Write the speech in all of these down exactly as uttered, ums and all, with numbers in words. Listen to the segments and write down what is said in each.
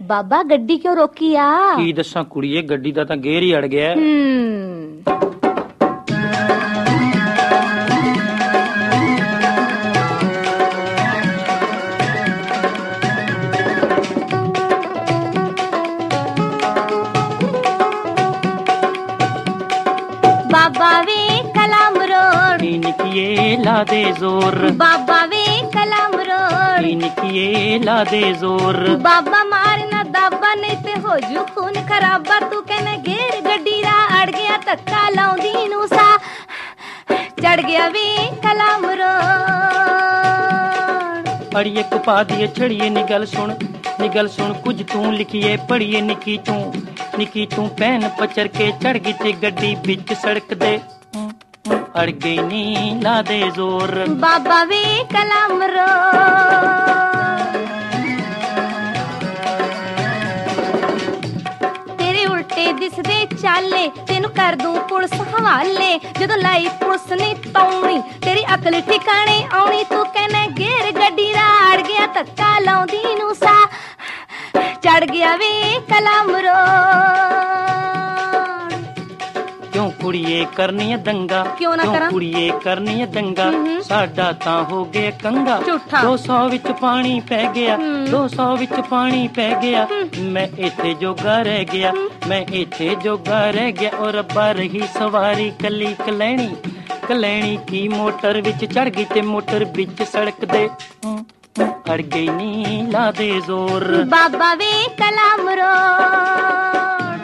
ਬਾਬਾ ਗੱਡੀ ਕਿਉਂ ਰੋਕੀ ਆ? ਕੀ ਦੱਸਾਂ ਕੁੜੀਏ, ਗੱਡੀ ਦਾ ਤਾਂ ਗੇਰ ਹੀ ਅੜ ਗਿਆ। ਹੂੰ ਬਾਬਾ ਵੇ ਕਲਾਮ ਰੋੜ ਨਿੱਕੀਏ ਲਾ ਦੇ ਜ਼ੋਰ, ਬਾਬਾ ਵੇ ਕਲਾਮ ਰੋੜ ਨਿੱਕੀਏ ਲਾ ਦੇ ਜ਼ੋਰ। ਬਾਬਾ ਮਾਰਨਾ ਦਾਬਾ ਨਹੀਂ ਤੇ ਹੋ ਜੂ ਖੂਨ ਖਰਾਬਾ। ਤੂੰ ਕਹਿੰਦਾ ਗੇਰ ਗੱਡੀ ਦਾ ਅੜ ਗਿਆ, ਧੱਕਾ ਲਾਉਂਦੀ ਨੂੰ ਸਾ ਚੜ ਗਿਆ ਵੇ ਕਲਾਮ ਰੋੜ। ਅੜੀਏ ਕਪਾ ਦੀਏ ਛੜੀਏ ਨੀ ਗੱਲ ਸੁਣ, ਨੀ ਗੱਲ ਸੁਣ ਕੁਝ ਤੂੰ ਲਿਖੀਏ ਪੜੀਏ। ਨਿੱਕੀ ਤੂੰ ਨਿੱਕੀ ਤੂੰ ਪੈਨ ਪਚਰ ਕੇ ਚੜ ਗਈ ਤੇ ਗੱਡੀ ਵਿੱਚ ਸੜਕ ਦੇ ਅੜ ਗਈ ਨੀ ਲਾ ਦੇ ਜ਼ੋਰ। ਬਾਬਾ ਵੇ ਕਲਾਮ ਰੋੜ ਤੇਰੇ ਉਲਟੇ ਦਿਸਦੇ ਚਾਲੇ, ਤੈਨੂੰ ਕਰ ਦੂੰ ਪੁਲਿਸ ਹਵਾਲੇ। ਜਦੋਂ ਲਾਈ ਪੁਲਿਸ ਨੇ ਤੌਣੀ ਤੇਰੀ ਅਕਲ ਠਿਕਾਣੇ ਆਉਣੀ। ਤੂੰ ਕਹਿੰਦਾ ਗੇਰ ਗੱਡੀ ਦਾ ਅੜ ਗਿਆ, ਧੱਕਾ ਲਾਉਂਦੀ ਨੂੰ ਸਾ ਚੜ ਗਿਆ ਵੇ ਕਲਾਮ ਰੋੜ। ਕਿਉਂ ਕੁੜੀਏ ਕਰਨੀ ਏ ਦੰਗਾ, ਕਿਉਂ ਨਾ ਕਰਾਂ ਕੁੜੀਏ ਕਰਨੀ ਏ ਦੰਗਾ। ਸਾਡਾ ਤਾਂ ਹੋ ਗਿਆ ਕੰਗਾ, ਦੋ ਸੌ ਵਿੱਚ ਪਾਣੀ ਪੈ ਗਿਆ, ਦੋ ਸੌ ਵਿੱਚ ਪਾਣੀ ਪੈ ਗਿਆ। ਮੈਂ ਇੱਥੇ ਜੋਗਾ ਰਹਿ ਗਿਆ, ਮੈਂ ਇੱਥੇ ਜੋਗਾ ਰਹਿ ਗਿਆ। ਉਹ ਰੱਬਾ ਰਹੀ ਸਵਾਰੀ ਕੱਲੀ ਕਲੈਣੀ, ਕਲੈਣੀ ਕੀ ਮੋਟਰ ਵਿੱਚ ਚੜ ਗਈ ਤੇ ਮੋਟਰ ਵਿੱਚ ਸੜਕ ਦੇ ਅੜ ਗਈ ਨੀ ਲਾ ਦੇ ਜ਼ੋਰ। ਬਾਬਾ ਵੇ ਕਲਾਮ ਰੋੜ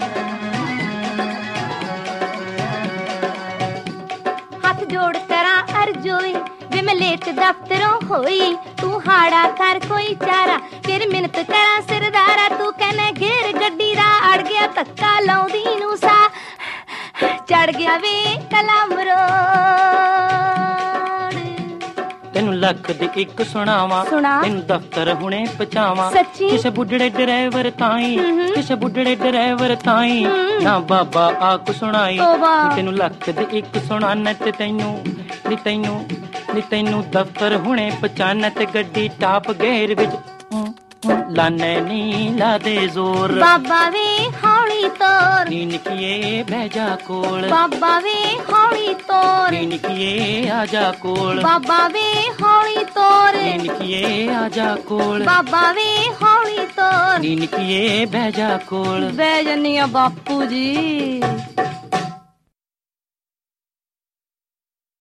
ਹੱਥ ਜੋੜ ਕਰਾਂ ਅਰਜ਼ੋਈ ਵੇ ਮੈਂ ਲੇਟ ਦਫ਼ਤਰੋਂ ਹੋਈ। ਤੂੰ ਹਾੜਾ ਕਰ ਕੋਈ ਚਾਰਾ, ਫਿਰ ਮਿਹਨਤ ਕਰਾਂ ਸਰਦਾਰਾ। ਤੂੰ ਕਹਿੰਦਾ ਗੇਰ ਗੱਡੀ ਦਾ ਅੜ ਗਿਆ, ਧੱਕਾ ਲਾਉਂਦੀ ਨੂੰ ਸਾ ਚੜ ਗਿਆ ਵੇ ਕਲਾਮ ਰੋੜ। ਤੈਨੂੰ ਲੱਖ ਦੇ ਇੱਕ ਸੁਣਾਵਾਂ, ਤੈਨੂੰ ਦਫ਼ਤਰ ਹੁਣੇ ਪਹੁੰਚਾਵਾਂ। ਕਿਸੇ ਬੁੱਢੜੇ ਡਰਾਈਵਰ ਤਾਈ, ਕਿਸੇ ਬੁੱਢੜੇ ਡਰਾਈਵਰ ਤਾਈ ਨਾ ਬਾਬਾ ਆਖ ਸੁਣਾਈ। ਤੈਨੂੰ ਲੱਖ ਦੇ ਇੱਕ ਸੁਣਾਨਾ ਤੇ ਤੈਨੂੰ ਨੀ ਤੈਨੂੰ ਨੀ ਤੈਨੂੰ ਦਫ਼ਤਰ ਹੁਣੇ ਪਹੁੰਚਾਨਾ ਤੇ ਗੱਡੀ ਟਾਪ ਗੇਰ ਵਿੱਚ ਲਾਨੇ ਨੀ ਲਾ ਦੇ ਜ਼ੋਰ। ਬਾਬਾ ਵੇ ਹੌਲੀ ਤੋਰ ਨੀ ਨਿੱਕੀਏ ਬਹਿ ਜਾ ਕੋਲ, ਬਾਬਾ ਵੇ ਹੌਲੀ ਤੋਰ ਨੀ ਨਿੱਕੀਏ ਆ ਜਾ ਕੋਲ। ਬਾਬਾ ਵੇ ਹੌਲੀ ਤੋਰ ਨੀ ਨਿੱਕੀਏ ਆ ਜਾ ਕੋਲ, ਬਾਬਾ ਵੇ ਹੌਲੀ ਤੋਰ ਨੀ ਨਿੱਕੀਏ ਬਹਿ ਜਾ ਕੋਲ। ਬਹਿ ਜੰਨੀ ਆ ਬਾਪੂ ਜੀ।